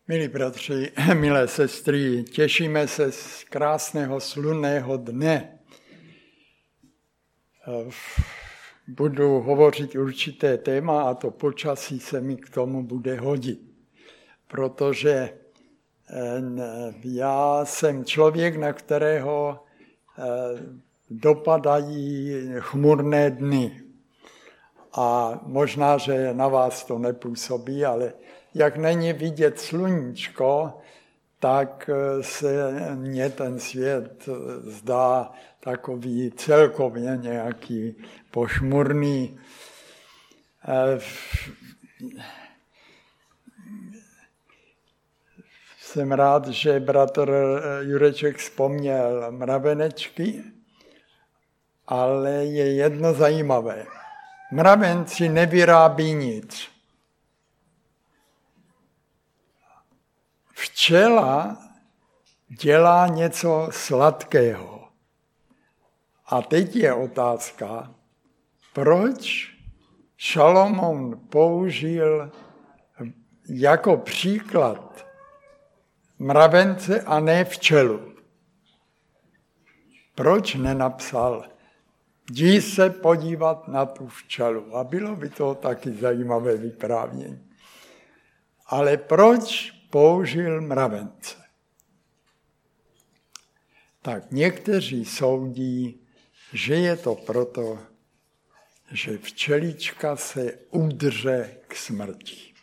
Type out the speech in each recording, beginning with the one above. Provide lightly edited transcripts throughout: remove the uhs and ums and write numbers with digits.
Milí bratři, milé sestry, těšíme se z krásného slunného dne. Budu hovořit určité téma a to počasí se mi k tomu bude hodit. Protože já jsem člověk, na kterého dopadají chmurné dny. A možná, že na vás to nepůsobí, ale jak není vidět sluníčko, tak se mně ten svět zdá takový celkově nějaký pochmurný. Jsem rád, že bratr Jureček vzpomněl mravenečky, ale je jedno zajímavé. Mravenci nevyrábí nic. Včela dělá něco sladkého. A teď je otázka, proč Šalomoun použil jako příklad mravence a ne včelu. Proč nenapsal, jdi se podívat na tu včelu? A bylo by to taky zajímavé vyprávění. Ale proč použil mravence? Tak někteří soudí, že je to proto, že včelička se udře k smrti.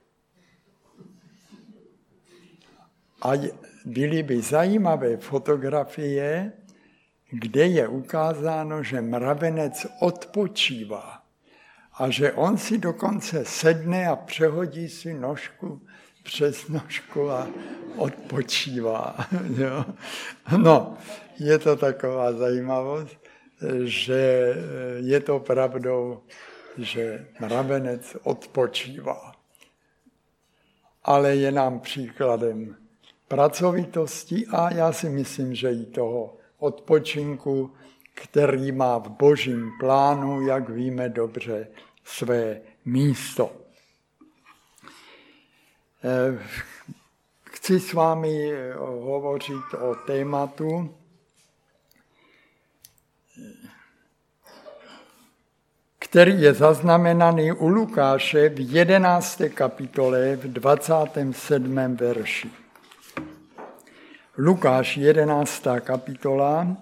A byly by zajímavé fotografie, kde je ukázáno, že mravenec odpočívá a že on si dokonce sedne a přehodí si nožku přes nožku a odpočívá. Jo. No, je to taková zajímavost, že je to pravdou, že mravenec odpočívá. Ale je nám příkladem pracovitosti a já si myslím, že i toho odpočinku, který má v Božím plánu, jak víme dobře, své místo. Chci s vámi hovořit o tématu, který je zaznamenaný u Lukáše v 11. kapitole v 27. verši. Lukáš 11. kapitola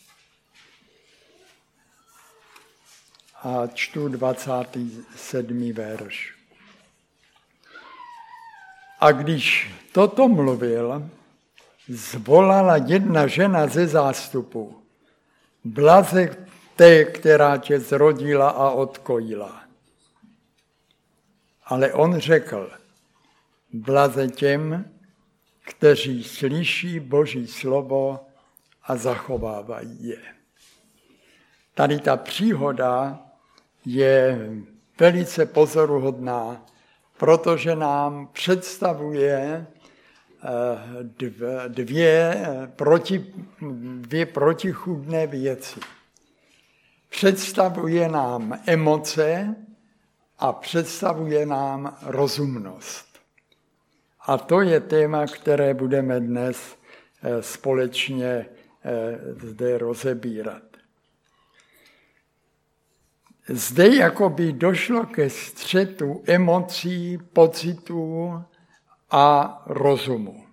a čtu 27. verš. A když toto mluvil, zvolala jedna žena ze zástupu. Blaze té, která tě zrodila a odkojila. Ale on řekl, blaze těm, kteří slyší Boží slovo a zachovávají je. Tady ta příhoda je velice pozoruhodná, protože nám představuje dvě protichůdné věci. Představuje nám emoce a představuje nám rozumnost. A to je téma, které budeme dnes společně zde rozebírat. Zde jakoby došlo ke střetu emocí, pocitů a rozumu.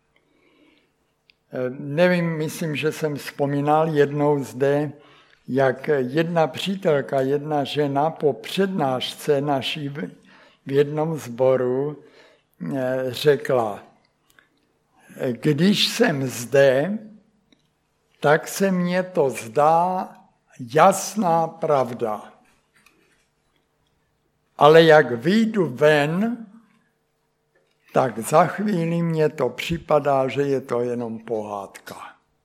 Nevím, myslím, že jsem vzpomínal jednou zde, jak jedna přítelka, jedna žena po přednášce naší v jednom sboru řekla, když jsem zde, tak se mně to zdá jasná pravda. Ale jak vyjdu ven, tak za chvíli mně to připadá, že je to jenom pohádka.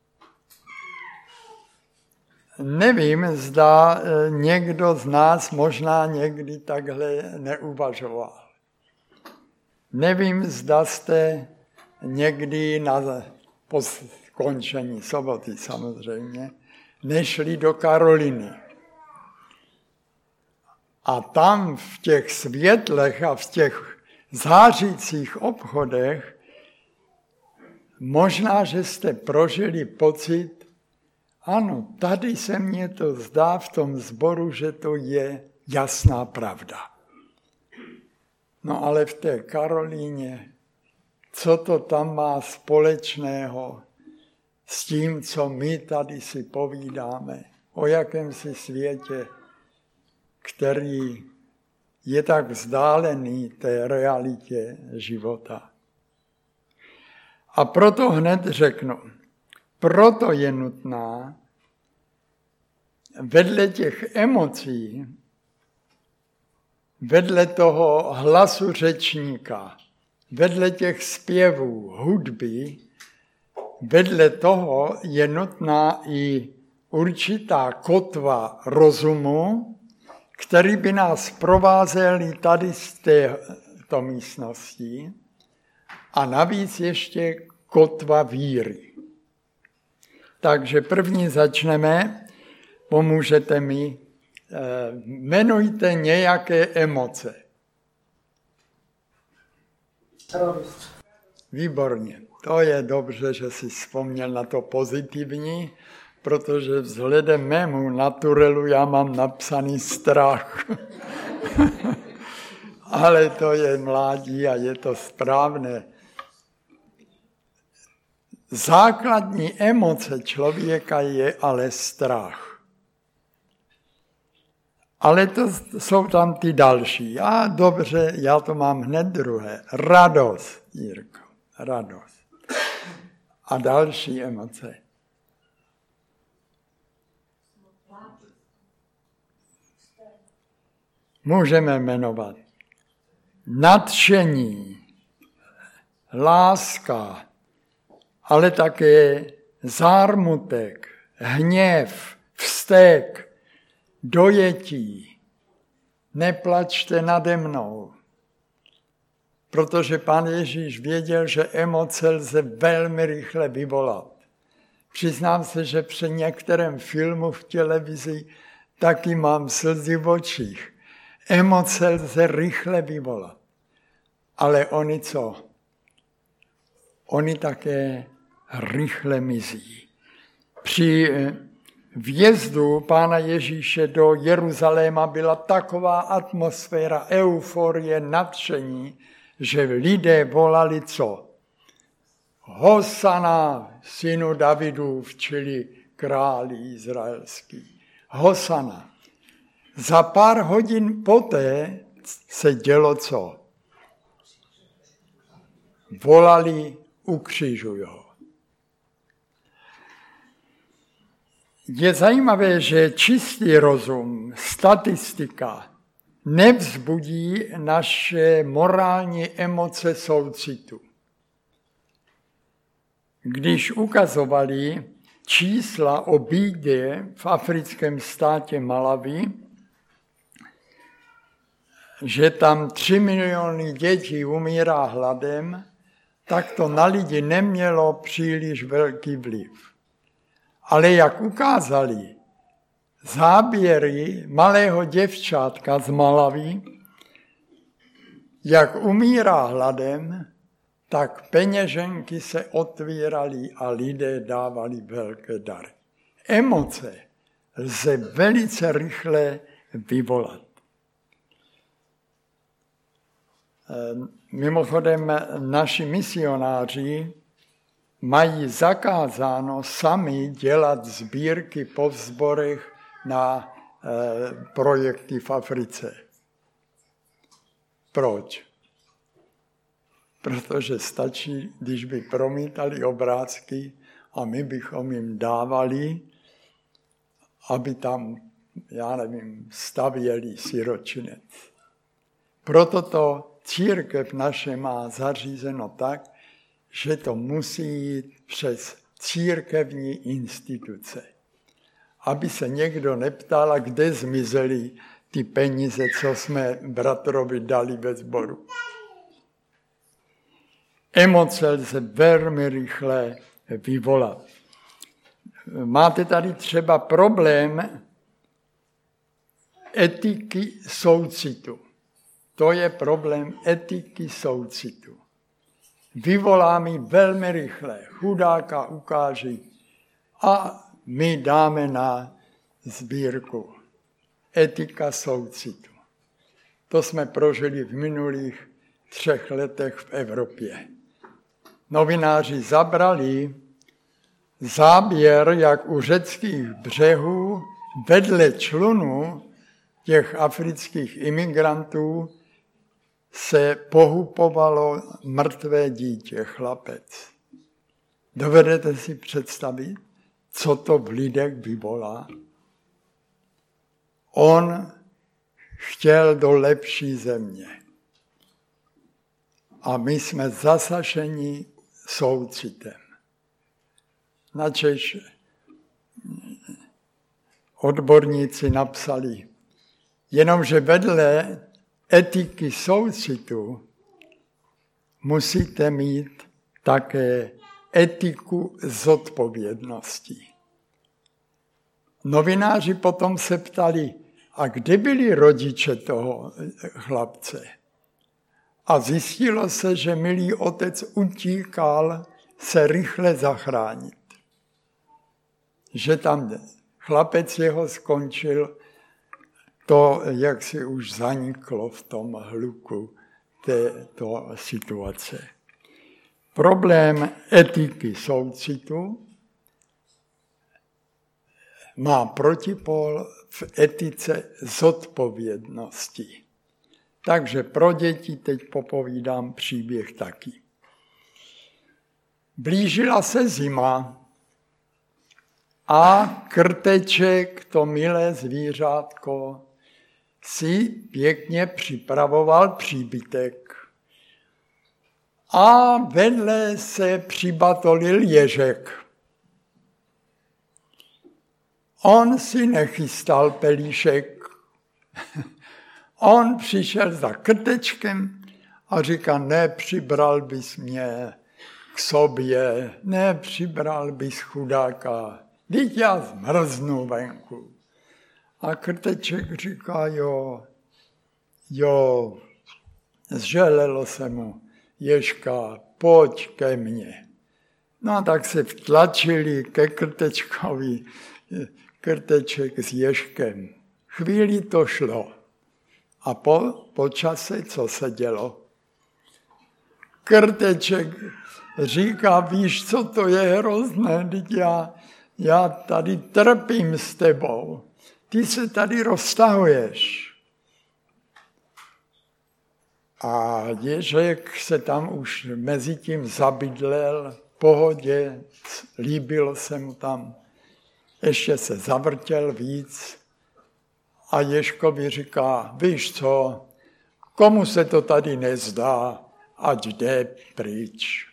Nevím, zda někdo z nás možná někdy takhle neuvažoval. Nevím, zda jste někdy po skončení soboty samozřejmě nešli do Karoliny. A tam v těch světlech a v těch zářících obchodech Možná, že jste prožili pocit, ano, tady se mně to zdá v tom sboru, že to je jasná pravda. No ale v té Karolíně, co to tam má společného s tím, co my tady si povídáme, o jakémsi světě, který je tak vzdálený té realitě života. A proto hned řeknu, proto je nutná vedle těch emocí, vedle toho hlasu řečníka, vedle těch zpěvů, hudby, vedle toho je nutná i určitá kotva rozumu, který by nás provázel tady z této místnosti a navíc ještě kotva víry. Takže první začneme, pomůžete mi, jmenujte nějaké emoce. Výborně, to je dobře, že jsi vzpomněl na to pozitivní, protože vzhledem mému naturelu já mám napsaný strach. Ale to je mládí a je to správné. Základní emoce člověka je ale strach. Ale to jsou tam ty další. A dobře, já to mám hned druhé. Radost, Jirko, radost. A další emoce. Můžeme jmenovat nadšení, láska, ale také zármutek, hněv, vztek, dojetí. Neplačte nade mnou, protože Pán Ježíš věděl, že emoce lze velmi rychle vyvolat. Přiznám se, že při některém filmu v televizi taky mám slzy v očích. Emoce lze rychle vyvolat. Ale oni co? Oni také rychle mizí. Při vjezdu Pána Ježíše do Jeruzaléma byla taková atmosféra euforie, nadšení, že lidé volali co? Hosana, synu Davidův, čili králi izraelský. Hosana. Za pár hodin poté se dělo co? Volali, ukřižuj ho. Je zajímavé, že čistý rozum, statistika nevzbudí naše morální emoce soucitu. Když ukazovali čísla o bídě v africkém státě Malawi, že tam 3 miliony dětí umírá hladem, tak to na lidi nemělo příliš velký vliv. Ale jak ukázali záběry malého děvčátka z Malawi, jak umírá hladem, tak peněženky se otvíraly a lidé dávali velké dary. Emoce lze velice rychle vyvolat. Mimochodem, naši misionáři mají zakázáno sami dělat sbírky po vzborech na projekty v Africe. Proč? Protože stačí, když by promítali obrázky a my bychom jim dávali, aby tam, já nevím, stavěli siročinec. Proto to církev naše má zařízeno tak, že to musí jít přes církevní instituce. Aby se někdo neptal, kde zmizely ty peníze, co jsme bratrovi dali ve sboru. Emoce lze velmi rychle vyvolat. Máte tady třeba problém etiky soucitu. To je problém etiky soucitu. vyvolám ji velmi rychle, chudáka ukáži a my dáme na sbírku. Etika soucitu. To jsme prožili v minulých 3 letech v Evropě. Novináři zabrali záběr, jak u řeckých břehů vedle člunu těch afrických imigrantů se pohupovalo mrtvé dítě, chlapec. Dovedete si představit, co to v lidech vyvolá? On chtěl do lepší země. A my jsme zasaženi soucitem. Načež odborníci napsali, jenomže vedle etiky soucitu musíte mít také etiku zodpovědnosti. Novináři potom se ptali, a kde byli rodiče toho chlapce? A zjistilo se, že milý otec utíkal se rychle zachránit. Že tam chlapec jeho skončil, to jak si už zaniklo v tom hluku této situace. Problém etiky soucitu má protipol v etice zodpovědnosti. Takže pro děti teď popovídám příběh taky. Blížila se zima a Krteček, to milé zvířátko, si pěkně připravoval příbytek. A vedle se přibatolil ježek. On si nechystal pelíšek. On přišel za Krtečkem a říká, nepřibral bys mě k sobě, nepřibral bys chudáka, vždyť já zmrznu venku. A Krteček říká, jo, zželelo se mu ježka, pojď ke mně. No a tak se vtlačili ke Krtečkovi, Krteček s ježkem. Chvíli to šlo. A po čase, co se dělo? Krteček říká, víš, co to je hrozné, teď já tady trpím s tebou. Ty se tady roztahuješ. A ježek se tam už mezi tím zabydlel, v pohodě, líbilo se mu tam. Ještě se zavrtěl víc a ježkovi říká, víš co, komu se to tady nezdá, ať jde pryč.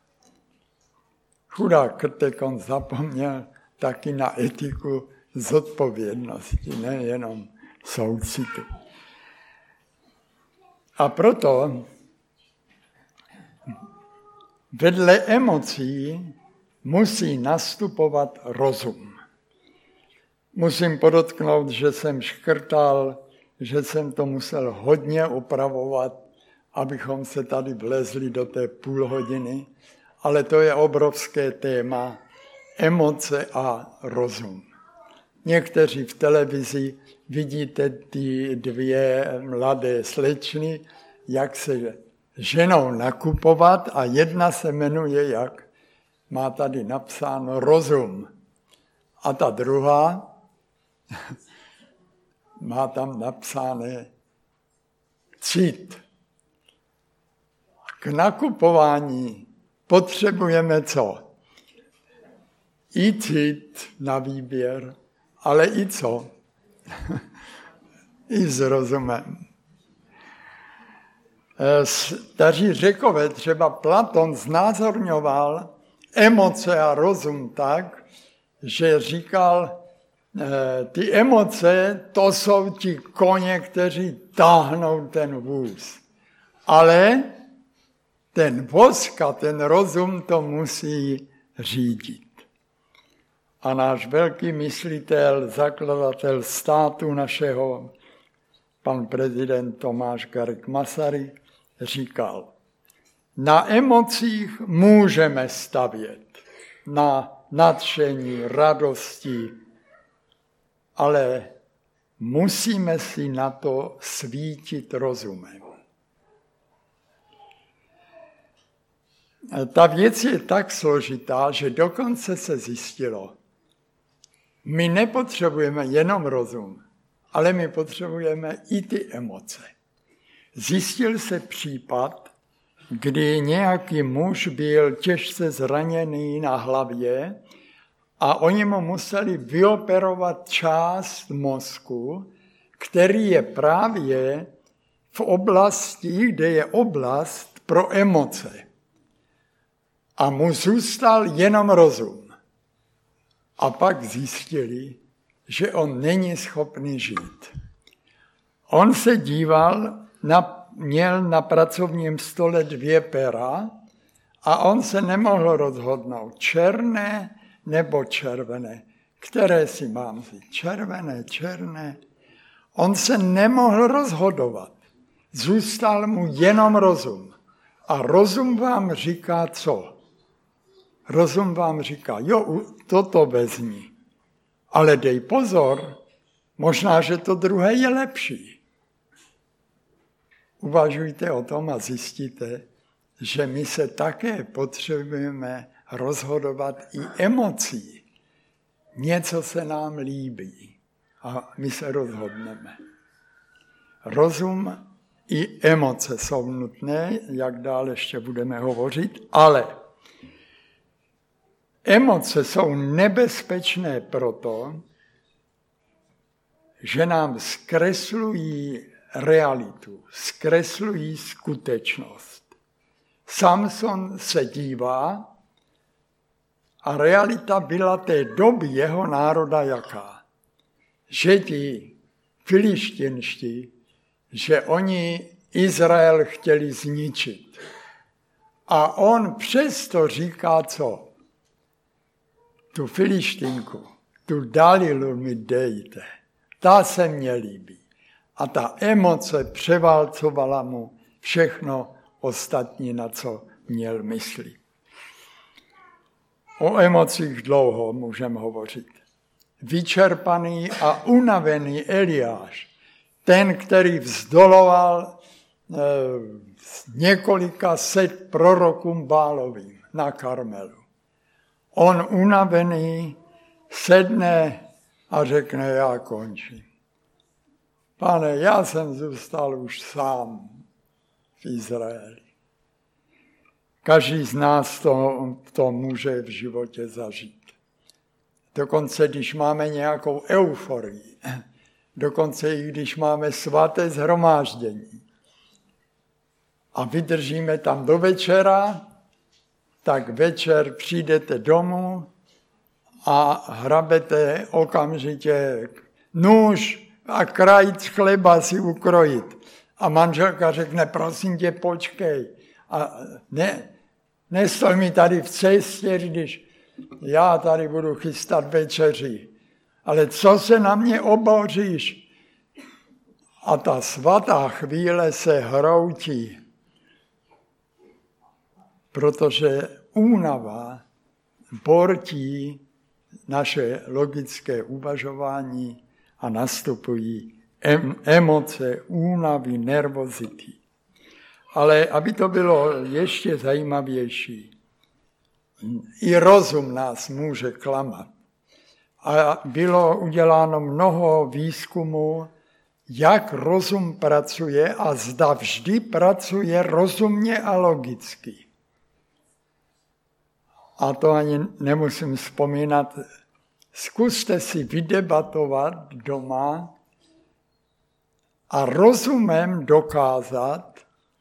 Chudák Krtek, on zapomněl taky na etiku zodpovědnosti, nejenom soucitu. A proto vedle emocí musí nastupovat rozum. Musím podotknout, že jsem škrtal, že jsem to musel hodně opravovat, abychom se tady vlezli do té půl hodiny, ale to je obrovské téma, emoce a rozum. Někteří v televizi vidíte ty 2 mladé slečny, jak se ženou nakupovat a jedna se jmenuje jak? Má tady napsáno rozum. A ta druhá má tam napsané cit. K nakupování potřebujeme co? I cit na výběr, ale i co? I s rozumem. Staří Řekové, třeba Platon znázorňoval emoce a rozum tak, že říkal, ty emoce, to jsou ti koně, kteří táhnou ten vůz. Ale ten voz a ten rozum to musí řídit. A náš velký myslitel, zakladatel státu našeho, pan prezident Tomáš Garrigue Masaryk, říkal, Na emocích můžeme stavět, na nadšení, radosti, ale musíme si na to svítit rozumem. Ta věc je tak složitá, že dokonce se zjistilo, my nepotřebujeme jenom rozum, ale my potřebujeme i ty emoce. Zjistil se případ, kdy nějaký muž byl těžce zraněný na hlavě a oni mu museli vyoperovat část mozku, který je právě v oblasti, kde je oblast pro emoce. A mu zůstal jenom rozum. A pak zjistili, že on není schopný žít. On se díval, měl na pracovním stole 2 pera a on se nemohl rozhodnout, černé nebo červené. Které si mám vzít? Červené, černé. On se nemohl rozhodovat. Zůstal mu jenom rozum. A rozum vám říká co? Rozum vám říká, jo, toto vezmi. Ale dej pozor, možná, že to druhé je lepší. Uvažujte o tom a zjistíte, že my se také potřebujeme rozhodovat i emocí. Něco se nám líbí a my se rozhodneme. Rozum i emoce jsou nutné, jak dál ještě budeme hovořit, ale emoce jsou nebezpečné proto, že nám zkreslují realitu, zkreslují skutečnost. Samson se dívá a realita byla té doby jeho národa jaká? Že ti filištinští, že oni Izrael chtěli zničit. A on přesto říká co? Tu filištinku, tu Dalilu mi dejte. Ta se mně líbí. A ta emoce převálcovala mu všechno ostatní, na co měl mysli. O emocích dlouho můžeme hovořit. Vyčerpaný a unavený Eliáš, ten, který vzdoloval několika set prorokům Bálovým na Karmelu. On unavený sedne a řekne, já končím. Pane, já jsem zůstal už sám v Izraeli. Každý z nás to může v životě zažít. Dokonce, když máme nějakou euforii, dokonce i když máme svaté shromáždění a vydržíme tam do večera, tak večer přijdete domů a hrabete okamžitě nůž a krajíc chleba si ukrojit. A manželka řekne, prosím tě, počkej. A nestoj mi tady v cestě, když já tady budu chystat večeři. Ale co se na mě oboříš? A ta svatá chvíle se hroutí, protože únava bortí naše logické uvažování a nastupují emoce, únavy, nervozity. Ale aby to bylo ještě zajímavější, i rozum nás může klamat. A bylo uděláno mnoho výzkumů, jak rozum pracuje a zda vždy pracuje rozumně a logicky. A to ani nemusím vzpomínat. Zkuste si vydebatovat doma a rozumem dokázat,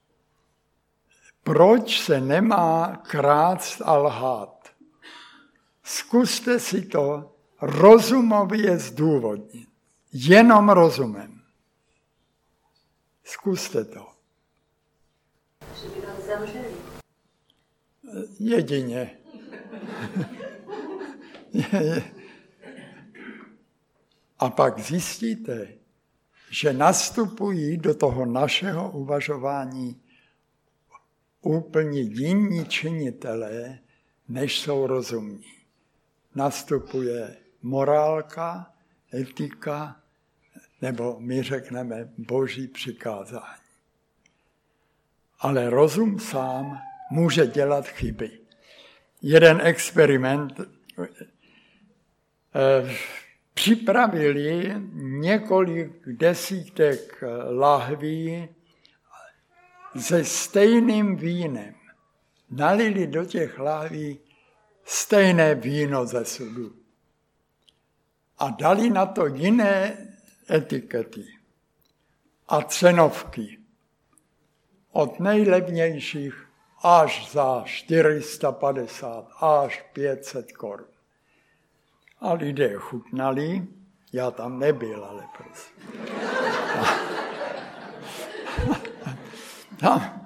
proč se nemá krást a lhát. Zkuste si to rozumově zdůvodnit. Jenom rozumem. Zkuste to. Že by nás zavřeli. Jedině. A pak zjistíte, že nastupují do toho našeho uvažování úplně jiní činitelé, než jsou rozumní. Nastupuje morálka, etika, nebo my řekneme boží přikázání. Ale rozum sám může dělat chyby. Jeden experiment připravili několik desítek lahví se stejným vínem. Nalili do těch lahví stejné víno ze sudu. A dali na to jiné etikety a cenovky. Od nejlevnějších až za 450, až 500 korun. A lidé chutnali, já tam nebyl, ale prosím. Tam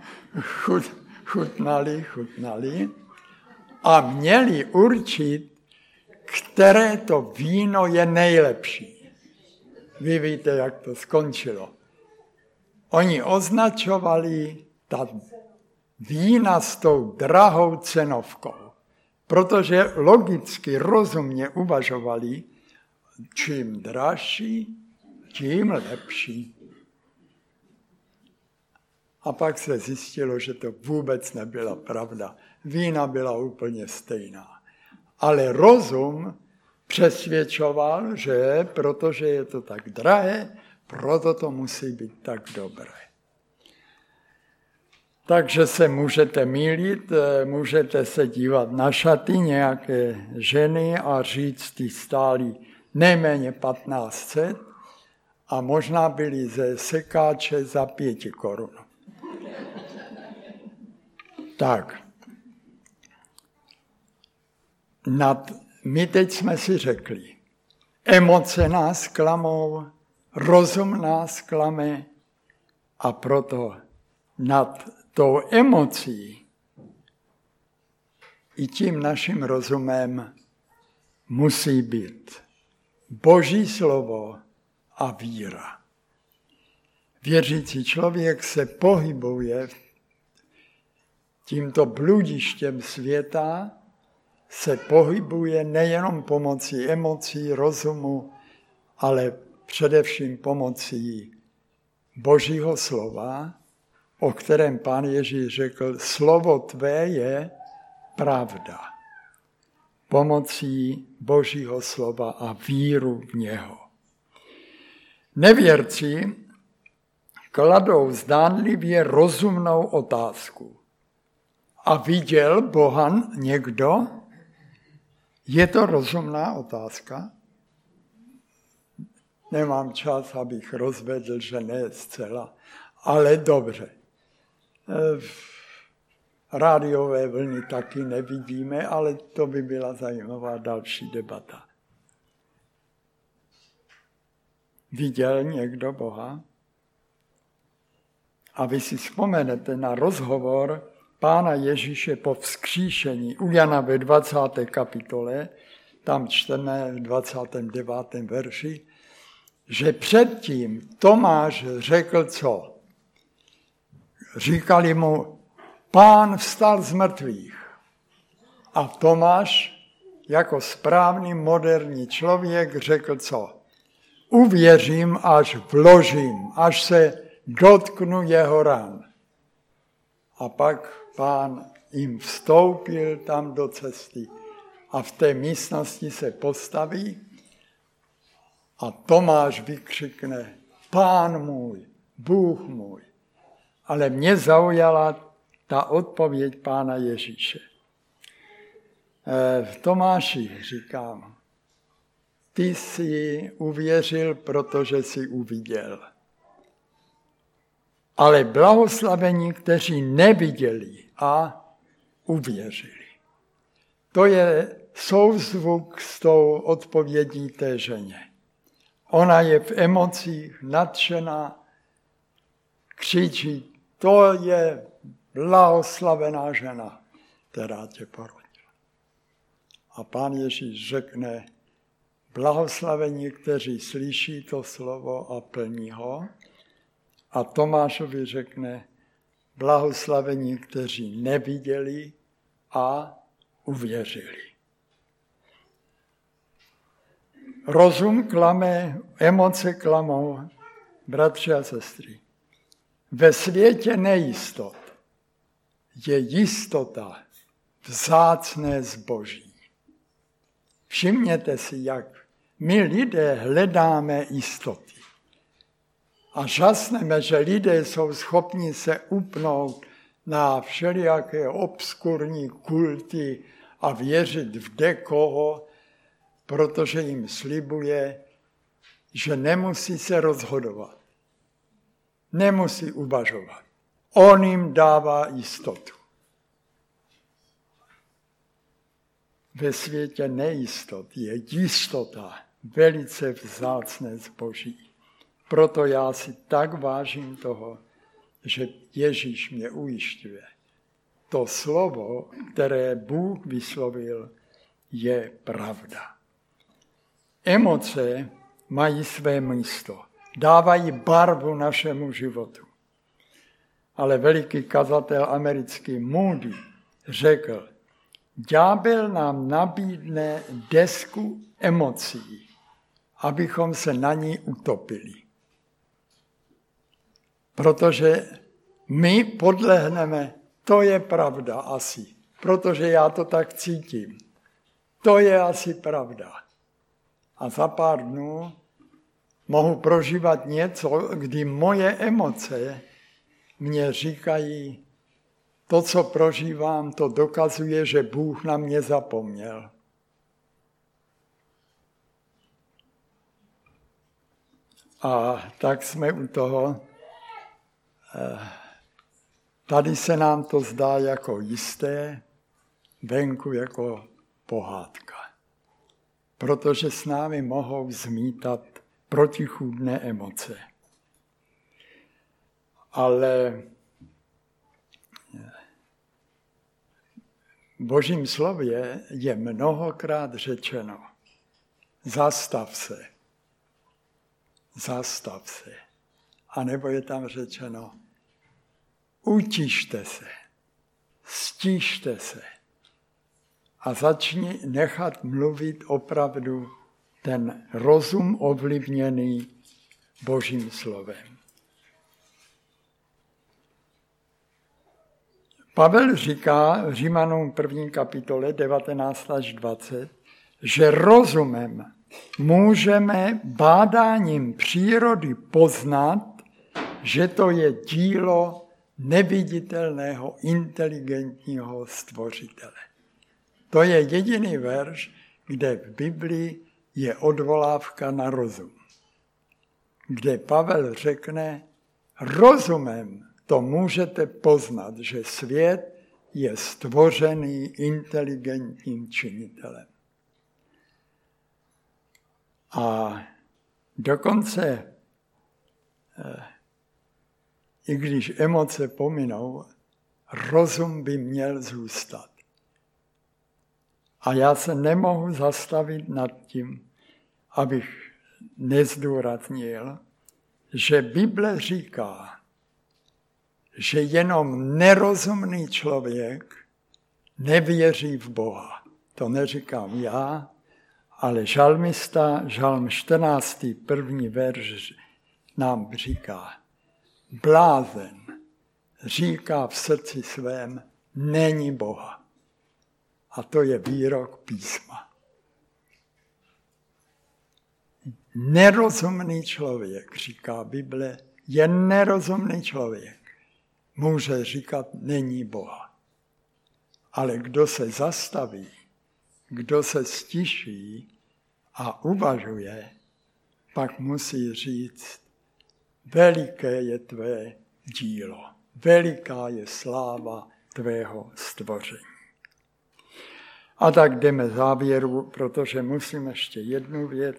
chutnali a měli určit, které to víno je nejlepší. Vy víte, jak to skončilo. Oni označovali ta vína s tou drahou cenovkou, protože logicky, rozumně uvažovali, čím dražší, tím lepší. A pak se zjistilo, že to vůbec nebyla pravda. Vína byla úplně stejná. Ale rozum přesvědčoval, že protože je to tak drahé, proto to musí být tak dobré. Takže se můžete mýlit, můžete se dívat na šaty nějaké ženy a říct, ty stály nejméně 1500 a možná byly ze sekáče za 5 korun. Tak. My teď jsme si řekli, emoce nás klamou, rozum nás klame a proto nad tou emocí i tím naším rozumem musí být Boží slovo a víra. Věřící člověk se pohybuje tímto bludištěm světa, se pohybuje nejenom pomocí emocí, rozumu, ale především pomocí Božího slova, o kterém Pán Ježíš řekl, slovo tvé je pravda. Pomocí Božího slova a víru v něho. Nevěrci kladou zdánlivě rozumnou otázku. A viděl Boha někdo? Je to rozumná otázka? Nemám čas, abych rozvedl, že ne zcela, ale dobře. Rádiové vlny taky nevidíme, ale to by byla zajímavá další debata. Viděl někdo Boha? A vy si vzpomenete na rozhovor Pána Ježíše po vzkříšení u Jana ve 20. kapitole, tam čteme v 29. verši, že předtím Tomáš řekl co? Říkali mu, Pán vstal z mrtvých. A Tomáš jako správný moderní člověk řekl co? Uvěřím, až vložím, až se dotknu jeho ran. A pak Pán jim vstoupil tam do cesty a v té místnosti se postaví a Tomáš vykřikne, Pán můj, Bůh můj. Ale mě zaujala ta odpověď Pána Ježíše. V Tomáši říkám, ty jsi uvěřil, protože jsi uviděl. Ale blahoslavení, kteří neviděli a uvěřili. To je souzvuk s tou odpovědí té ženě. Ona je v emocích nadšená, křičí, to je blahoslavená žena, která tě porodila. A Pán Ježíš řekne, blahoslavení, kteří slyší to slovo a plní ho. A Tomášovi řekne, blahoslavení, kteří neviděli a uvěřili. Rozum klame, emoce klamou, bratři a sestry. Ve světě nejistot je jistota vzácné zboží. Všimněte si, jak my lidé hledáme jistoty. A žasneme, že lidé jsou schopni se upnout na všelijaké obskurní kulty a věřit v dekoho, protože jim slibuje, že nemusí se rozhodovat. Nemusí uvažovat. On jim dává jistotu. Ve světě nejistot je jistota velice vzácné zboží. Proto já si tak vážím toho, že Ježíš mě ujišťuje. To slovo, které Bůh vyslovil, je pravda. Emoce mají své místo, dávají barvu našemu životu. Ale veliký kazatel americký Moody řekl, ďábel nám nabídne desku emocí, abychom se na ní utopili. Protože my podlehneme, to je pravda asi, protože já to tak cítím. To je asi pravda. A za pár dnů mohu prožívat něco, kdy moje emoce mě říkají, to, co prožívám, to dokazuje, že Bůh na mě zapomněl. A tak jsme u toho. Tady se nám to zdá jako jisté, venku jako pohádka. Protože s námi mohou zmítat protichůdné emoce. Ale v Božím slově je mnohokrát řečeno, zastav se. Zastav se. A nebo je tam řečeno, utište se, stište se a začni nechat mluvit opravdu ten rozum ovlivněný Božím slovem. Pavel říká v Římanům 1. kapitole 19 až 20, že rozumem můžeme bádáním přírody poznat, že to je dílo neviditelného, inteligentního stvořitele. To je jediný verš, kde v Biblii je odvolávka na rozum. Kde Pavel řekne, rozumem to můžete poznat, že svět je stvořený inteligentním činitelem. A dokonce, i když emoce pominou, rozum by měl zůstat. A já se nemohu zastavit nad tím, abych nezdůraznil, že Bible říká, že jenom nerozumný člověk nevěří v Boha. To neříkám já, ale žalmista, žalm 14. první verš nám říká, blázen říká v srdci svém, není Boha. A to je výrok písma. Nerozumný člověk, říká Bible, je nerozumný člověk. Může říkat, není Boha. Ale kdo se zastaví, kdo se stiší a uvažuje, pak musí říct, veliké je tvé dílo, veliká je sláva tvého stvoření. A tak jdeme závěru, protože musím ještě jednu věc.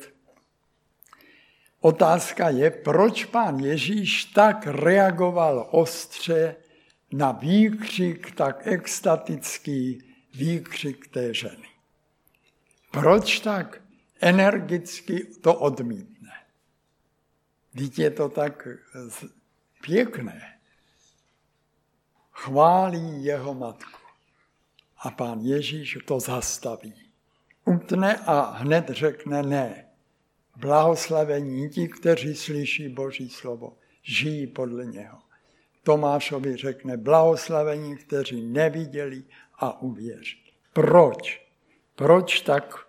Otázka je, proč Pán Ježíš tak reagoval ostře na výkřik, tak extatický výkřik té ženy. Proč tak energicky to odmítne? Vždyť je to tak pěkné. chválí jeho matku. A Pán Ježíš to zastaví. Utne a hned řekne ne. Blahoslavení ti, kteří slyší Boží slovo, žijí podle něho. Tomášovi řekne blahoslavení, kteří neviděli a uvěří. Proč? Proč tak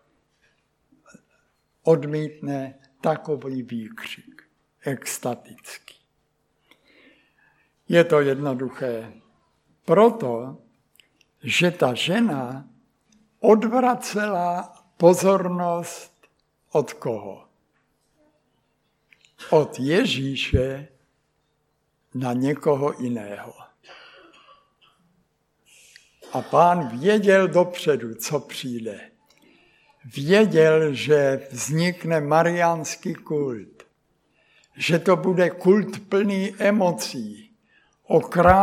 odmítne takový výkřik, extatický? Je to jednoduché. Proto, že ta žena odvracela pozornost od koho? Od Ježíše na někoho jiného. A Pán věděl dopředu, co přijde. Věděl, že vznikne mariánský kult, že to bude kult plný emocí o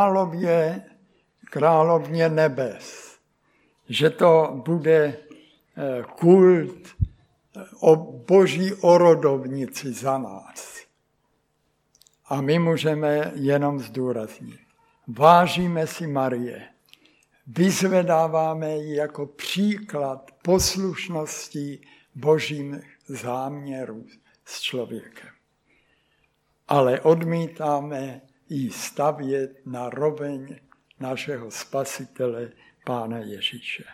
královně nebes, že to bude kult o Boží orodovnici za nás. A my můžeme jenom zdůraznit. Vážíme si Marie, vyzvedáváme ji jako příklad poslušnosti Božím záměrů s člověkem. Ale odmítáme ji stavět na roveň našeho Spasitele, Pána Ježíše.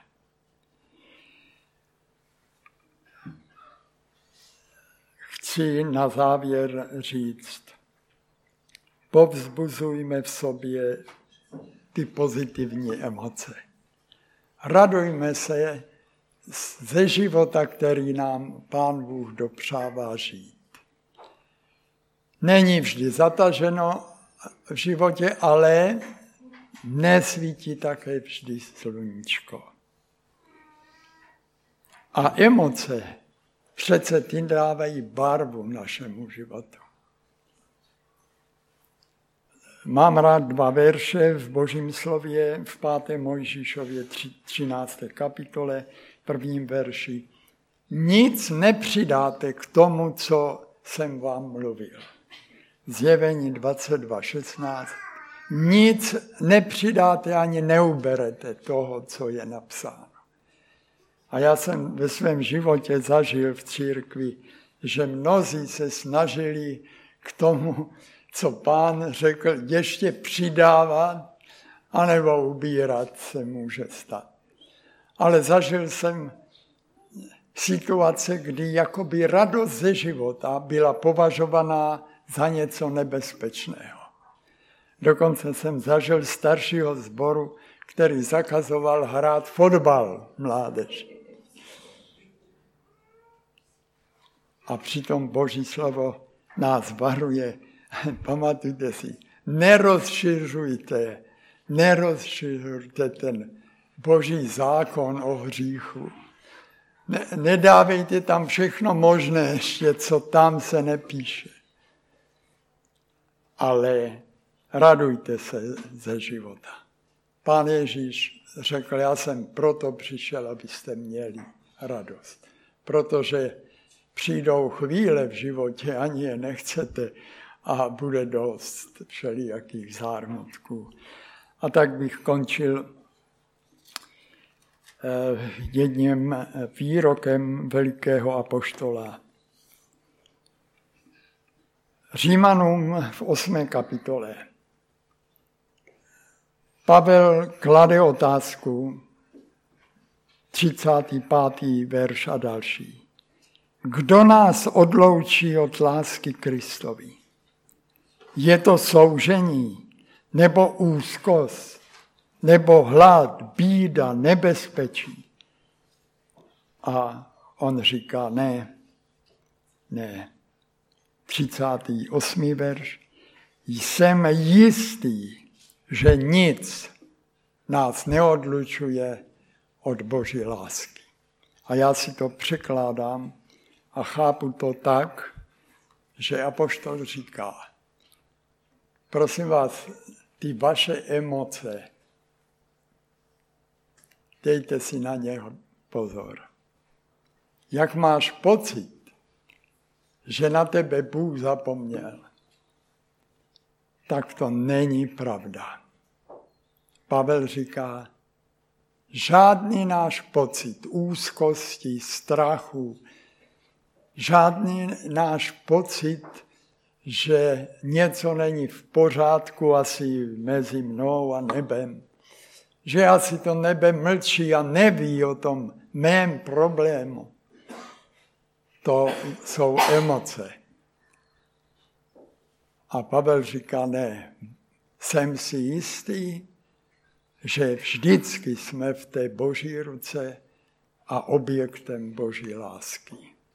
Chci na závěr říct, povzbuzujme v sobě ty pozitivní emoce. Radujme se ze života, který nám Pán Bůh dopřává žít. Není vždy zataženo v životě, ale nesvítí také vždy sluníčko. A emoce přece ty dávají barvu našemu životu. Mám rád 2 verše v Božím slově v 5. Mojžíšově 13. kapitole, 1. verši. Nic nepřidáte k tomu, co jsem vám mluvil. Zjevení 22.16. Nic nepřidáte ani neuberete toho, co je napsáno. A já jsem ve svém životě zažil v církvi, že mnozí se snažili k tomu, co Pán řekl, ještě přidávat, anebo ubírat se může stát. Ale zažil jsem situace, kdy jakoby radost ze života byla považovaná za něco nebezpečného. Dokonce jsem zažil staršího sboru, který zakazoval hrát fotbal mládež. A přitom Boží slovo nás varuje. Pamatujte si, nerozšiřujte ten Boží zákon o hříchu. Nedávejte tam všechno možné ještě, co tam se nepíše. Ale radujte se ze života. Pán Ježíš řekl, já jsem proto přišel, abyste měli radost. Protože přijdou chvíle v životě, ani je nechcete, a bude dost všelijakých zármutků. A tak bych končil jedním výrokem velikého apoštola. Římanům v 8. kapitole. Pavel klade otázku, 35. verš a další. Kdo nás odloučí od lásky Kristovi? Je to soužení, nebo úzkost, nebo hlad, bída, nebezpečí? A on říká, ne. 38. verš. Jsem jistý, že nic nás neodlučuje od Boží lásky. A já si to překládám a chápu to tak, že apoštol říká, prosím vás, ty vaše emoce, dejte si na něho pozor. Jak máš pocit, že na tebe Bůh zapomněl, tak to není pravda. Pavel říká, žádný náš pocit úzkosti, strachu, žádný náš pocit, že něco není v pořádku asi mezi mnou a nebem, že asi to nebe mlčí a neví o tom mém problému. To jsou emoce. A Pavel říká, ne, jsem si jistý, že vždycky jsme v té Boží ruce a objektem Boží lásky.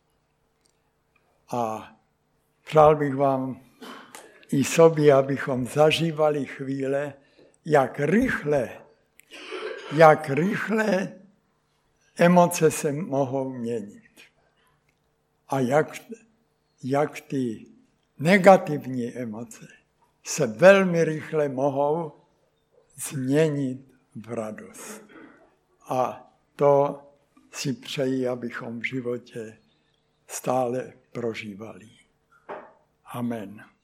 A přál bych vám i sobě, abychom zažívali chvíle, jak rychle emoce se mohou měnit. A jak ty negativní emoce se velmi rychle mohou změnit v radost. A to si přeji, abychom v životě stále prožívali. Amen.